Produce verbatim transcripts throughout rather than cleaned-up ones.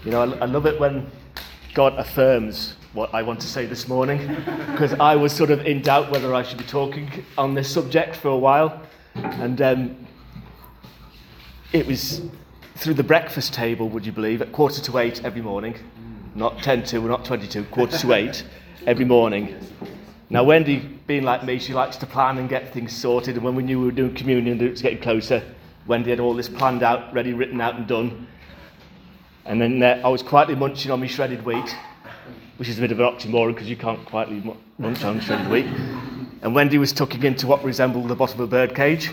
You know, I, I love it when God affirms what I want to say this morning, because I was sort of in doubt whether I should be talking on this subject for a while. And um, it was through the breakfast table, would you believe, at quarter to eight every morning. Not ten to, not twenty-two, quarter to eight every morning. Now, Wendy, being like me, she likes to plan and get things sorted. And when we knew we were doing communion, it was getting closer, Wendy had all this planned out, ready, written out and done. And then uh, I was quietly munching on my shredded wheat, which is a bit of an oxymoron because you can't quietly munch on shredded wheat. And Wendy was tucking into what resembled the bottom of a birdcage.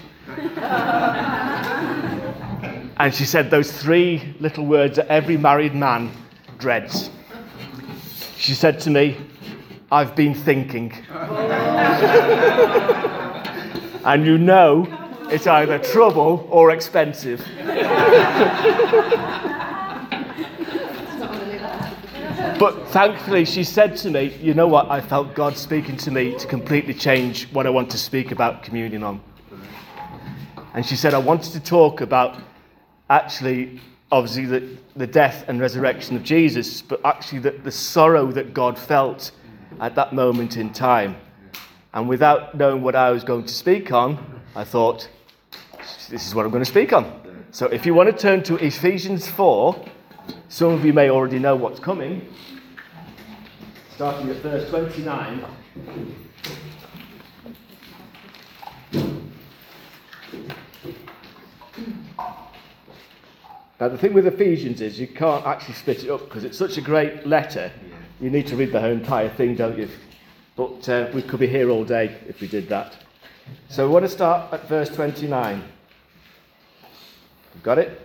And she said those three little words that every married man dreads. She said to me, "I've been thinking." And you know it's either trouble or expensive. But thankfully she said to me, you know what, I felt God speaking to me to completely change what I want to speak about communion on. And she said, I wanted to talk about actually, obviously, the, the death and resurrection of Jesus, but actually the, the sorrow that God felt at that moment in time. And without knowing what I was going to speak on, I thought, this is what I'm going to speak on. So if you want to turn to Ephesians four, some of you may already know what's coming. Starting at verse twenty-nine. Now the thing with Ephesians is you can't actually split it up because it's such a great letter. You need to read the whole entire thing, don't you? But uh, we could be here all day if we did that. So we want to start at verse twenty-nine. Got it?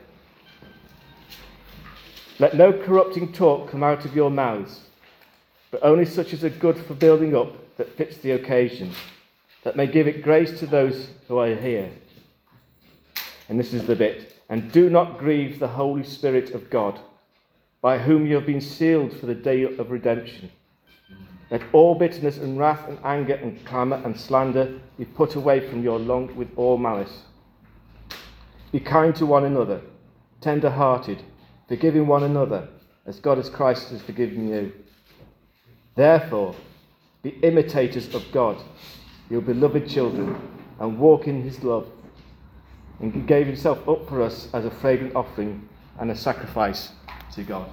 Let no corrupting talk come out of your mouths, but only such as are good for building up, that fits the occasion, that may give it grace to those who are here. And this is the bit. And do not grieve the Holy Spirit of God, by whom you have been sealed for the day of redemption. Let all bitterness and wrath and anger and clamour and slander be put away from your long with all malice. Be kind to one another, tender-hearted, forgiving one another, as God as Christ has forgiven you. Therefore, be imitators of God, your beloved children, and walk in his love. And he gave himself up for us as a fragrant offering and a sacrifice to God.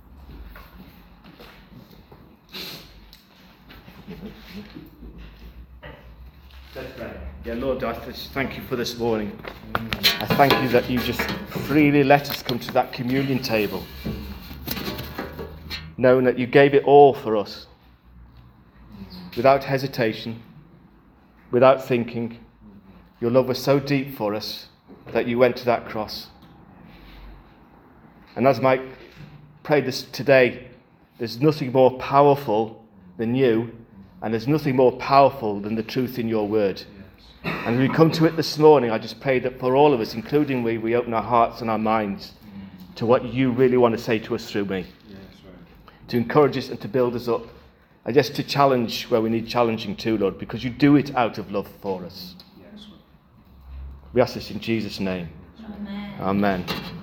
Let's pray. Yeah, Lord, I just thank you for this morning. I thank you that you just freely let us come to that communion table, knowing that you gave it all for us, without hesitation, without thinking. Your love was so deep for us that you went to that cross. And as Mike prayed this today, there's nothing more powerful than you, and there's nothing more powerful than the truth in your word. And we come to it this morning, I just pray that for all of us, including we, we open our hearts and our minds to what you really want to say to us through me. Yeah, that's right. To encourage us and to build us up. And just to challenge where we need challenging too, Lord, because you do it out of love for us. Yeah, that's right. We ask this in Jesus' name. Amen. Amen.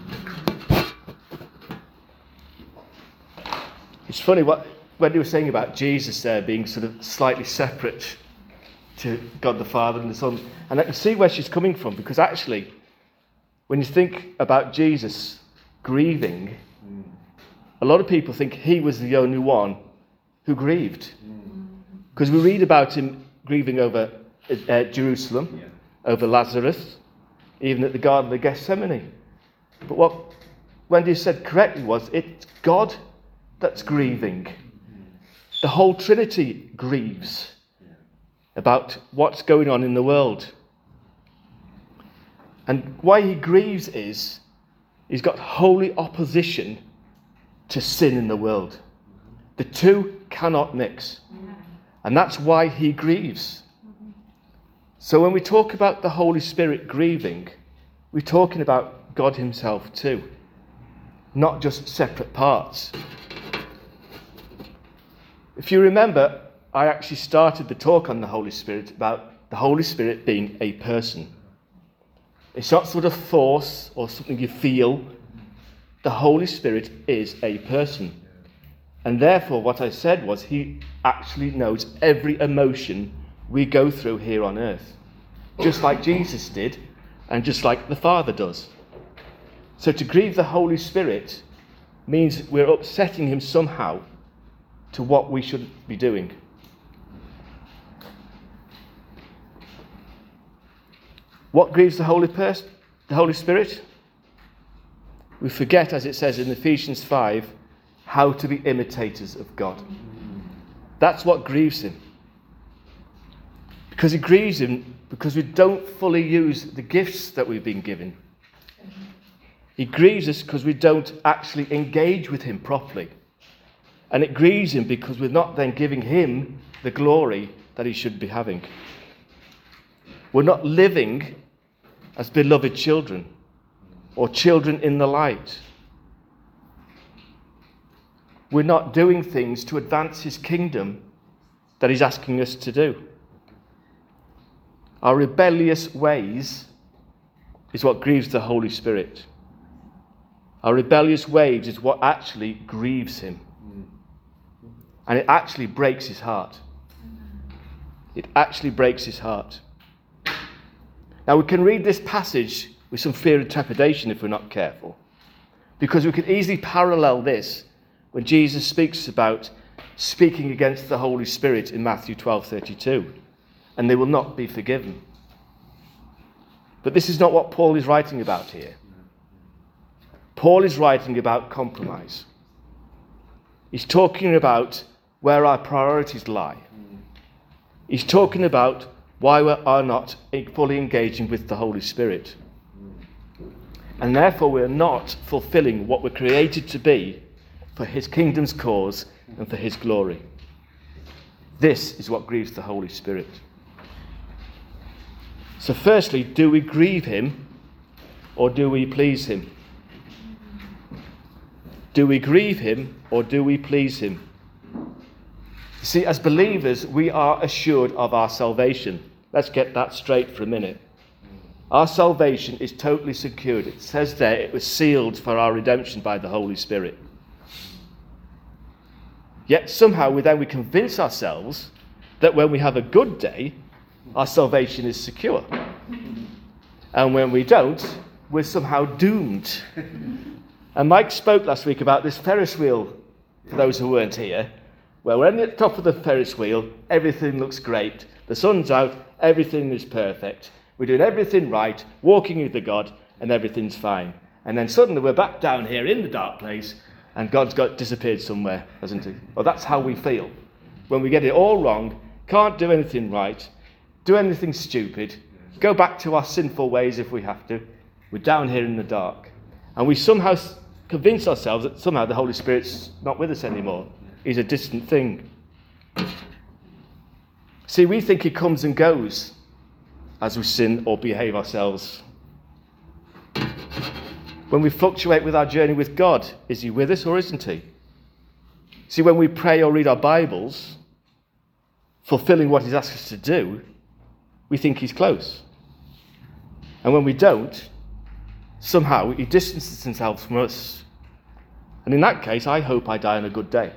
It's funny what when you were saying about Jesus there being sort of slightly separate to God the Father and the Son. And I can see where she's coming from, because actually, when you think about Jesus grieving, mm. a lot of people think he was the only one who grieved. Because mm. we read about him grieving over uh, Jerusalem, yeah. over Lazarus, even at the Garden of Gethsemane. But what Wendy said correctly was, it's God that's grieving. Mm. The whole Trinity grieves about what's going on in the world. And why he grieves is he's got holy opposition to sin in the world. The two cannot mix. And that's why he grieves. So when we talk about the Holy Spirit grieving, we're talking about God himself too, not just separate parts. If you remember, I actually started the talk on the Holy Spirit about the Holy Spirit being a person. It's not sort of force or something you feel. the Holy Spirit is a person. And therefore, what I said was, he actually knows every emotion we go through here on earth, just like Jesus did, and just like the Father does. So to grieve the Holy Spirit means we're upsetting him somehow to what we should be doing. What grieves the Holy Pers- the Holy Spirit? We forget, as it says in Ephesians five, how to be imitators of God. That's what grieves him. Because it grieves him because we don't fully use the gifts that we've been given. It grieves us because we don't actually engage with him properly. And it grieves him because we're not then giving him the glory that he should be having. We're not living as beloved children or children in the light. We're not doing things to advance his kingdom that he's asking us to do. Our rebellious ways is what grieves the Holy Spirit. Our rebellious ways is what actually grieves him. And it actually breaks his heart. It actually breaks his heart. Now we can read this passage with some fear and trepidation if we're not careful. Because we could easily parallel this when Jesus speaks about speaking against the Holy Spirit in Matthew twelve thirty-two, and they will not be forgiven. But this is not what Paul is writing about here. Paul is writing about compromise. He's talking about where our priorities lie. He's talking about why we are not fully engaging with the Holy Spirit. And therefore we're not fulfilling what we're created to be for his kingdom's cause and for his glory. This is what grieves the Holy Spirit. So firstly, do we grieve him or do we please him? Do we grieve him or do we please him? You see, as believers, we are assured of our salvation. Let's get that straight for a minute. Our salvation is totally secured. It says there it was sealed for our redemption by the Holy Spirit. Yet somehow we then we convince ourselves that when we have a good day, our salvation is secure. And when we don't, we're somehow doomed. And Mike spoke last week about this Ferris wheel, for those who weren't here, where we're at the top of the Ferris wheel, everything looks great, the sun's out, everything is perfect, we're doing everything right, walking with the God, and everything's fine. And then suddenly we're back down here in the dark place, and God's got disappeared somewhere, hasn't he? Well, that's how we feel. When we get it all wrong, can't do anything right, do anything stupid, go back to our sinful ways if we have to, we're down here in the dark. And we somehow convince ourselves that somehow the Holy Spirit's not with us anymore. He's a distant thing. See, we think he comes and goes as we sin or behave ourselves. When we fluctuate with our journey with God, is he with us or isn't he? See, when we pray or read our Bibles, fulfilling what he's asked us to do, we think he's close. And when we don't, somehow he distances himself from us. And in that case, I hope I die on a good day.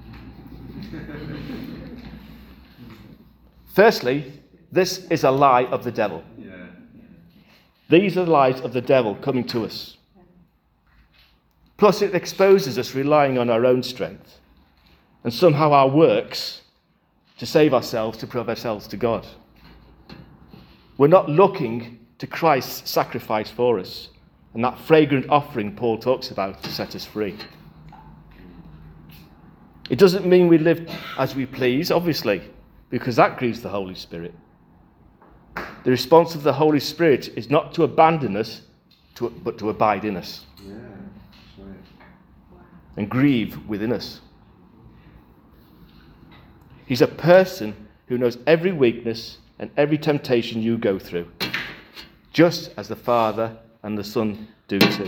Firstly, this is a lie of the devil. Yeah. These are the lies of the devil coming to us. Plus, it exposes us relying on our own strength and somehow our works to save ourselves, to prove ourselves to God. We're not looking to Christ's sacrifice for us and that fragrant offering Paul talks about to set us free. It doesn't mean we live as we please, obviously, because that grieves the Holy Spirit. The response of the Holy Spirit is not to abandon us, to, but to abide in us. Yeah, that's right. And grieve within us. He's a person who knows every weakness and every temptation you go through, just as the Father and the Son do too.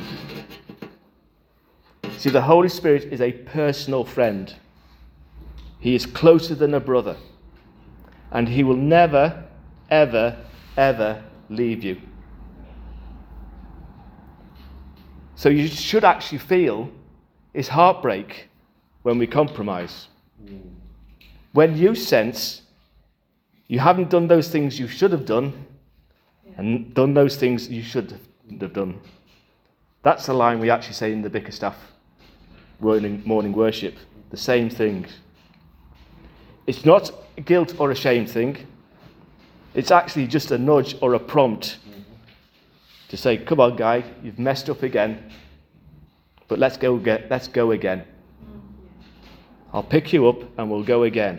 See, the Holy Spirit is a personal friend. He is closer than a brother. And he will never, ever, ever leave you. So you should actually feel is heartbreak when we compromise. When you sense you haven't done those things you should have done and done those things you should have done. That's the line we actually say in the Bickerstaff morning, morning worship. The same thing. It's not a guilt or a shame thing. It's actually just a nudge or a prompt to say, come on, guy, you've messed up again, but let's go get, let's go again. I'll pick you up and we'll go again.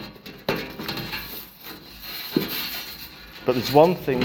But there's one thing.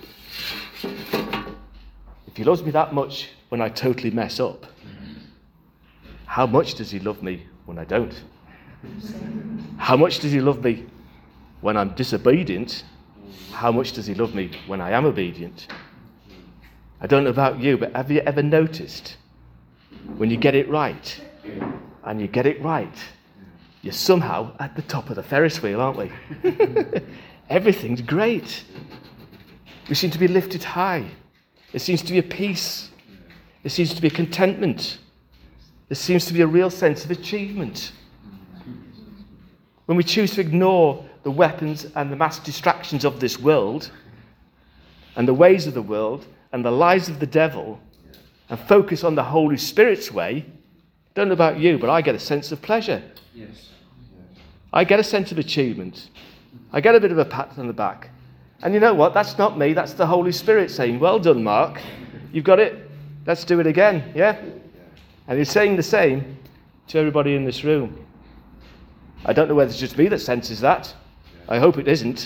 If he loves me that much when I totally mess up, how much does he love me when I don't? How much does he love me when I'm disobedient? How much does he love me when I am obedient? I don't know about you, but have you ever noticed when you get it right, and you get it right, you're somehow at the top of the Ferris wheel, aren't we? Everything's great. We seem to be lifted high. There seems to be a peace. There seems to be a contentment. There seems to be a real sense of achievement. When we choose to ignore the weapons and the mass distractions of this world, and the ways of the world, and the lies of the devil, and focus on the Holy Spirit's way, don't know about you, but I get a sense of pleasure. Yes. I get a sense of achievement. I get a bit of a pat on the back. And you know what? That's not me. That's the Holy Spirit saying, well done, Mark. You've got it. Let's do it again. Yeah? And he's saying the same to everybody in this room. I don't know whether it's just me that senses that. I hope it isn't.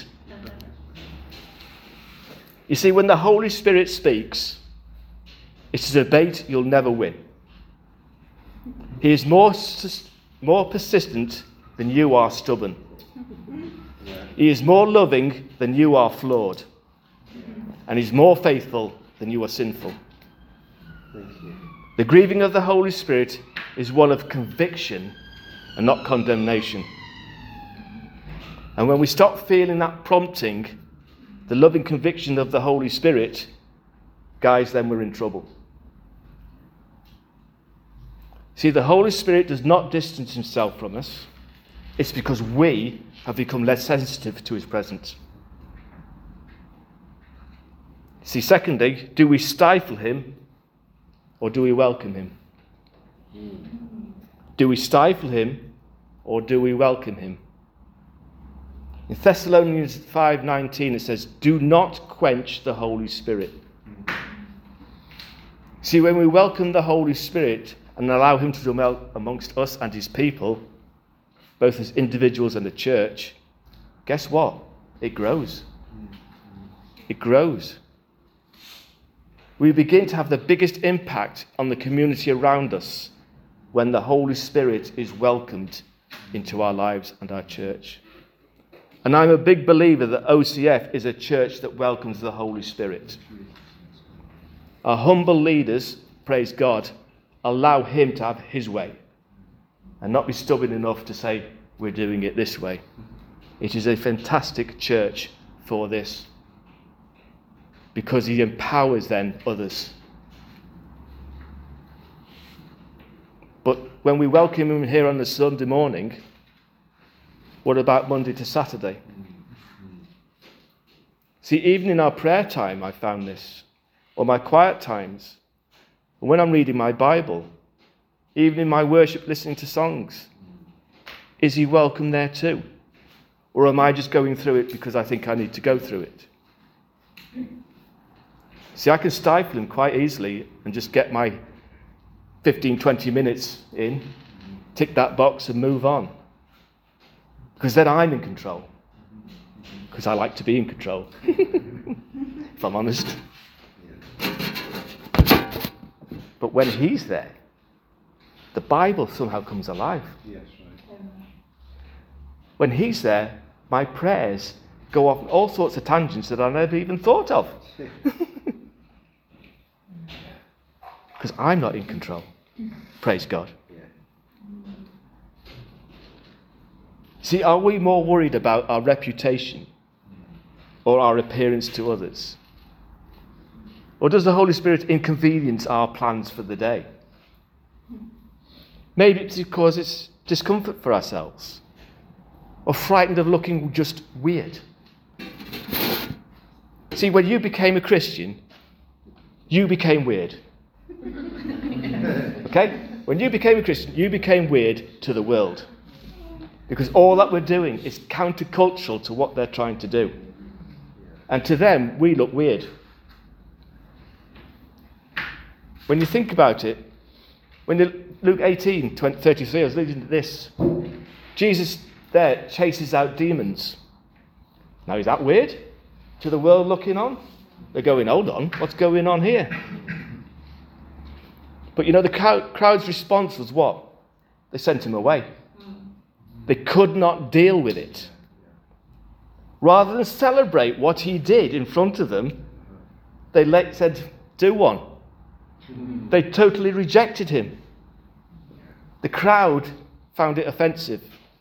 You see, when the Holy Spirit speaks, it's a debate you'll never win. He is more, more persistent than you are stubborn. He is more loving than you are flawed. And he's more faithful than you are sinful. The grieving of the Holy Spirit is one of conviction and not condemnation. And when we stop feeling that prompting, the loving conviction of the Holy Spirit, guys, then we're in trouble. See, the Holy Spirit does not distance himself from us. It's because we have become less sensitive to his presence. See, secondly, do we stifle him or do we welcome him? Do we stifle him or do we welcome him? In Thessalonians five nineteen it says, do not quench the Holy Spirit. See, when we welcome the Holy Spirit and allow him to dwell amongst us and his people, both as individuals and the church, guess what? It grows. It grows. We begin to have the biggest impact on the community around us when the Holy Spirit is welcomed into our lives and our church. And I'm a big believer that O C F is a church that welcomes the Holy Spirit. Our humble leaders, praise God, allow him to have his way and not be stubborn enough to say, we're doing it this way. It is a fantastic church for this, because he empowers then others. But when we welcome him here on the Sunday morning, what about Monday to Saturday? See, even in our prayer time, I found this, or my quiet times, or when I'm reading my Bible, even in my worship, listening to songs, is he welcome there too? Or am I just going through it because I think I need to go through it? See, I can stifle him quite easily and just get my fifteen, twenty minutes in, tick that box and move on. Because then I'm in control. Because I like to be in control, if I'm honest. But when he's there, the Bible somehow comes alive. Yes, right. When he's there, my prayers go off on all sorts of tangents that I never even thought of. Because I'm not in control. Praise God. See, are we more worried about our reputation or our appearance to others? Or does the Holy Spirit inconvenience our plans for the day? Maybe it's because it's discomfort for ourselves, or frightened of looking just weird. See, when you became a Christian, you became weird. Okay? When you became a Christian, you became weird to the world. Because all that we're doing is countercultural to what they're trying to do. And to them, we look weird. When you think about it, when you, Luke eighteen, twenty, thirty-three, I was reading this. Jesus there chases out demons. Now, is that weird to the world looking on? They're going, hold on, what's going on here? But you know, the crowd's response was what? They sent him away. They could not deal with it. Rather than celebrate what he did in front of them, they let, said, do one. They totally rejected him. The crowd found it offensive.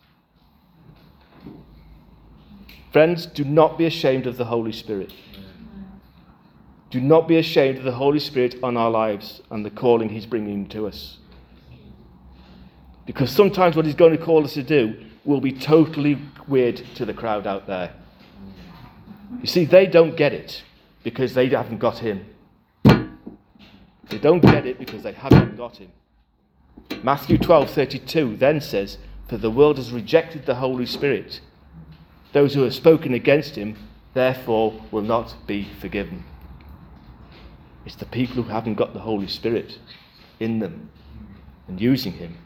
Friends, do not be ashamed of the Holy Spirit. Do not be ashamed of the Holy Spirit on our lives and the calling he's bringing to us. Because sometimes what he's going to call us to do will be totally weird to the crowd out there. You see, they don't get it because they haven't got him. They don't get it because they haven't got him. Matthew twelve thirty-two then says, for the world has rejected the Holy Spirit. Those who have spoken against him, therefore, will not be forgiven. It's the people who haven't got the Holy Spirit in them and using him.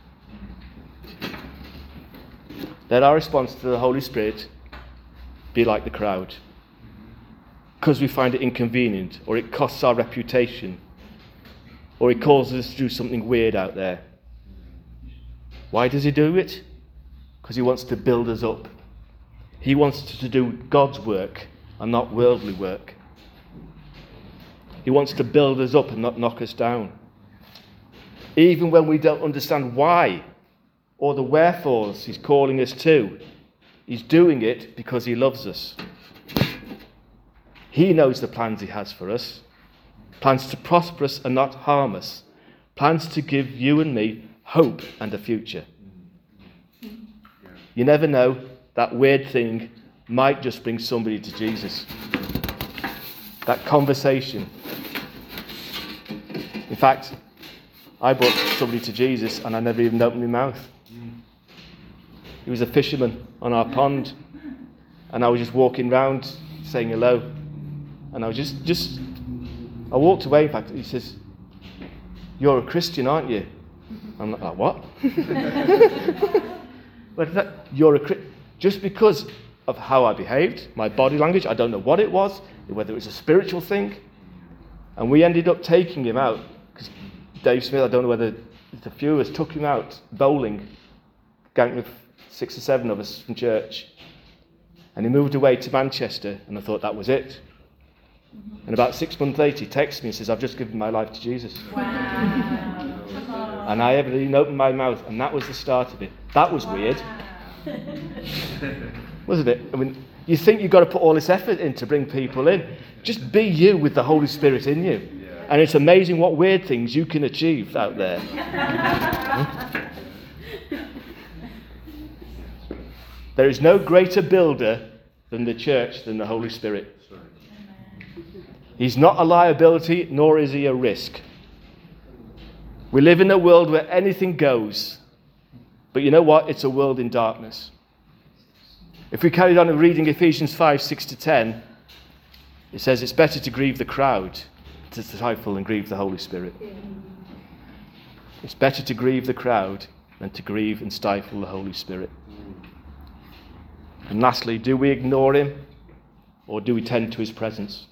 Let our response to the Holy Spirit be like the crowd. Because we find it inconvenient, or it costs our reputation, or it causes us to do something weird out there. Why does he do it? Because he wants to build us up. He wants to do God's work and not worldly work. He wants to build us up and not knock us down. Even when we don't understand why or the wherefores he's calling us to, he's doing it because he loves us. He knows the plans he has for us. Plans to prosper us and not harm us. Plans to give you and me hope and a future. You never know, that weird thing might just bring somebody to Jesus. That conversation. In fact, I brought somebody to Jesus and I never even opened my mouth. He was a fisherman on our pond, and I was just walking round saying hello, and I was just, just I walked away. In fact, he says, "You're a Christian, aren't you?" I'm like, "What?" But that, you're a Christian. Just because of how I behaved, my body language, I don't know what it was, whether it was a spiritual thing. And we ended up taking him out, because Dave Smith, I don't know whether a few of us took him out bowling, gang of six or seven of us from church. And he moved away to Manchester, and I thought that was it. And about six months later, he texts me and says, "I've just given my life to Jesus." Wow. And I haven't even opened my mouth, and that was the start of it. That was wow. Weird. Wasn't it? I mean, you think you've got to put all this effort in to bring people in. Just be you with the Holy Spirit in you. Yeah. And it's amazing what weird things you can achieve out there. There is no greater builder than the church, than the Holy Spirit. He's not a liability, nor is he a risk. We live in a world where anything goes. But you know what? It's a world in darkness. If we carried on reading Ephesians five, six to ten, it says it's better to grieve the crowd to stifle and grieve the Holy Spirit. It's better to grieve the crowd than to grieve and stifle the Holy Spirit. And lastly, do we ignore him or do we tend to his presence?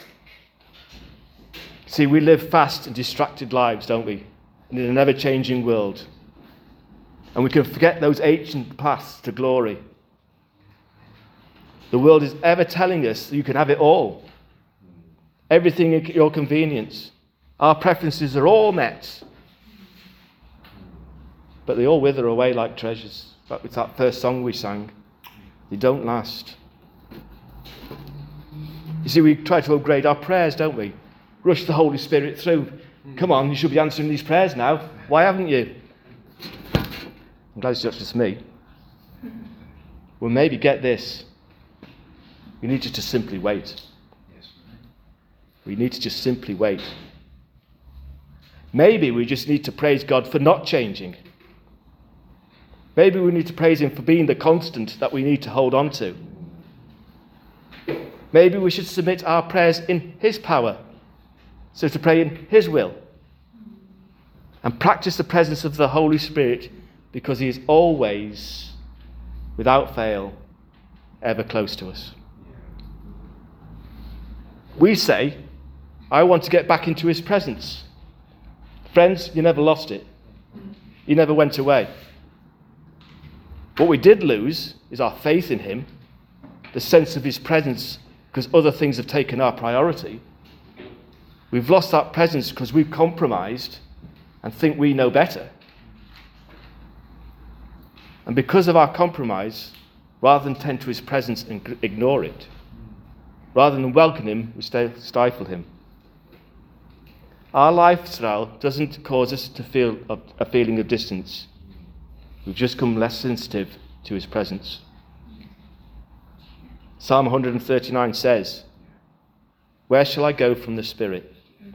See, we live fast and distracted lives, don't we? In a never-changing world. And we can forget those ancient paths to glory. The world is ever telling us that you can have it all. Everything at your convenience. Our preferences are all met. But they all wither away like treasures. Like with that first song we sang. They don't last. You see, we try to upgrade our prayers, don't we? rush the Holy Spirit through. Come on, you should be answering these prayers now. Why haven't you? I'm glad it's just me. Well, maybe get this. We need to just simply wait. We need to just simply wait. Maybe we just need to praise God for not changing. Maybe we need to praise him for being the constant that we need to hold on to. Maybe we should submit our prayers in his power, so to pray in his will. And practice the presence of the Holy Spirit, because he is always, without fail, ever close to us. We say, I want to get back into his presence. Friends, you never lost it. You never went away. What we did lose is our faith in him, the sense of his presence, because other things have taken our priority. We've lost that presence because we've compromised and think we know better. And because of our compromise, rather than tend to his presence and ignore it, rather than welcome him, we stifle him. Our lifestyle doesn't cause us to feel a feeling of distance. We've just become less sensitive to his presence. Psalm one thirty-nine says, where shall I go from the Spirit?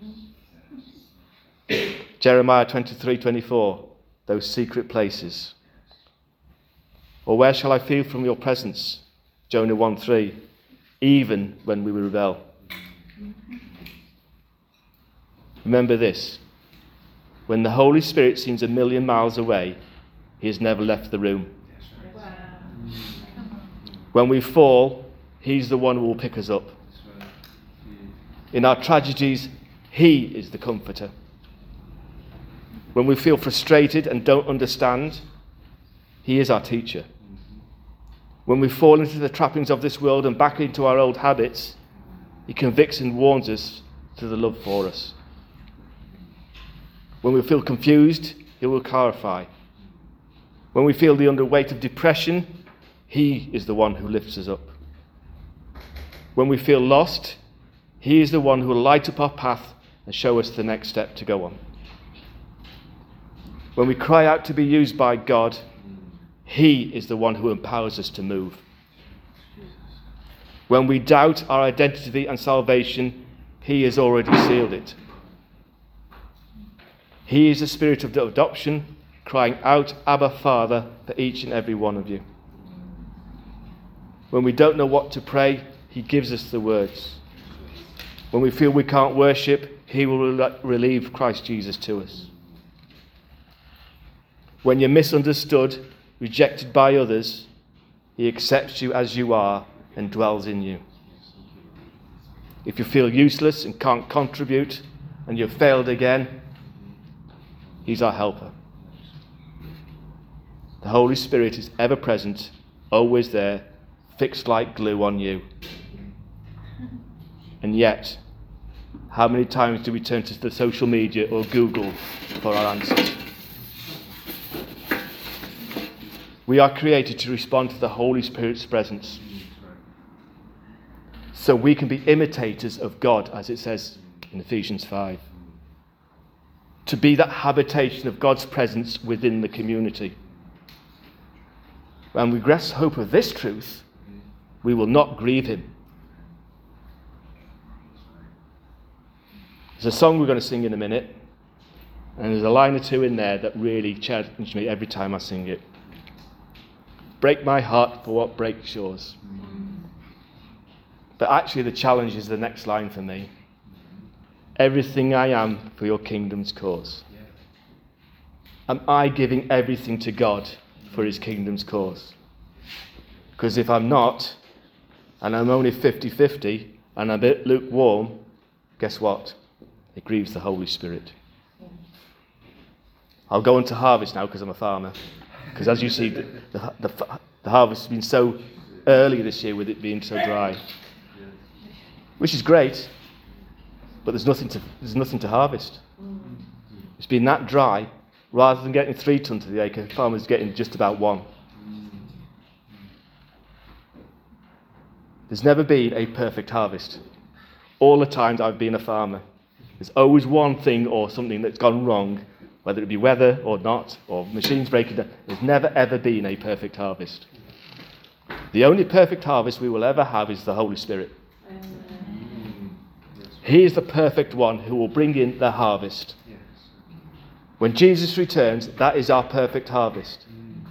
Jeremiah twenty-three twenty-four, those secret places. Or where shall I flee from your presence? Jonah one three, even when we rebel. Remember this, when the Holy Spirit seems a million miles away, he has never left the room. When we fall, he's the one who will pick us up. In our tragedies, he is the comforter. When we feel frustrated and don't understand, he is our teacher. When we fall into the trappings of this world and back into our old habits, he convicts and warns us to the love for us. When we feel confused, he will clarify. When we feel the underweight of depression, he is the one who lifts us up. When we feel lost, he is the one who will light up our path and show us the next step to go on. When we cry out to be used by God, he is the one who empowers us to move. When we doubt our identity and salvation, he has already sealed it. He is the spirit of adoption, crying out, Abba, Father, for each and every one of you. When we don't know what to pray, he gives us the words. When we feel we can't worship, he will relieve Christ Jesus to us. When you're misunderstood, rejected by others, he accepts you as you are and dwells in you. If you feel useless and can't contribute and you've failed again, he's our helper. The Holy Spirit is ever present, always there, fixed like glue on you. And yet, how many times do we turn to the social media or Google for our answers? We are created to respond to the Holy Spirit's presence, so we can be imitators of God, as it says in Ephesians five. To be that habitation of God's presence within the community. When we grasp hope of this truth, we will not grieve him. There's a song we're going to sing in a minute, and there's a line or two in there that really challenge me every time I sing it. Break my heart for what breaks yours. But actually the challenge is the next line for me. Everything I am for your kingdom's cause. Am I giving everything to God for his kingdom's cause? Because if I'm not, and I'm only fifty-fifty, and I'm a bit lukewarm, guess what? It grieves the Holy Spirit. I'll go into harvest now because I'm a farmer. Because as you see, the, the, the, the harvest has been so early this year with it being so dry. Which is great, but there's nothing to, there's nothing to harvest. It's been that dry, rather than getting three tonnes to the acre, the farmer's getting just about one. There's never been a perfect harvest. All the times I've been a farmer. There's always one thing or something that's gone wrong, whether it be weather or not, or machines breaking down. There's never ever been a perfect harvest. The only perfect harvest we will ever have is the Holy Spirit. He is the perfect one who will bring in the harvest. When Jesus returns, that is our perfect harvest.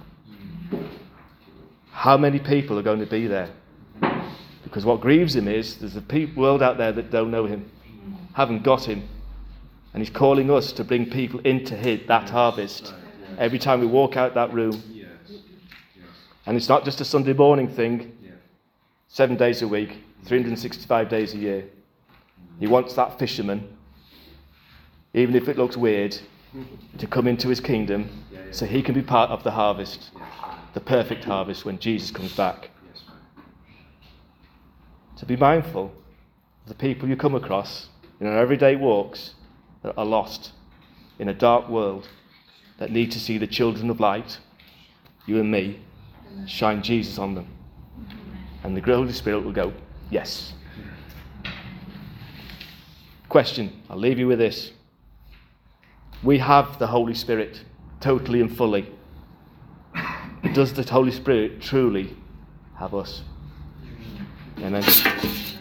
How many people are going to be there? Because what grieves him is there's a pe- world out there that don't know him, haven't got him. And he's calling us to bring people into his, that harvest every time we walk out that room. And it's not just a Sunday morning thing, seven days a week, three hundred sixty-five days a year. He wants that fisherman, even if it looks weird, to come into his kingdom so he can be part of the harvest, the perfect harvest when Jesus comes back. So be mindful of the people you come across in our everyday walks that are lost in a dark world, that need to see the children of light, you and me, shine Jesus on them. And the Holy Spirit will go, yes. Question, I'll leave you with this. We have the Holy Spirit totally and fully. But does the Holy Spirit truly have us? Amen.